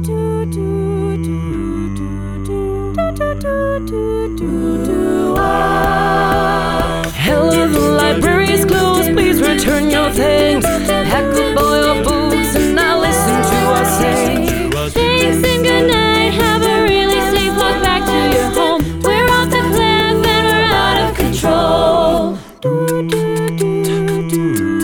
Hello, the library is closed. Please return your things. Pack up all your books and now listen to us sing. Thanks and good night. Have a really safe walk back to your home. We're off the cliff and we're out of control.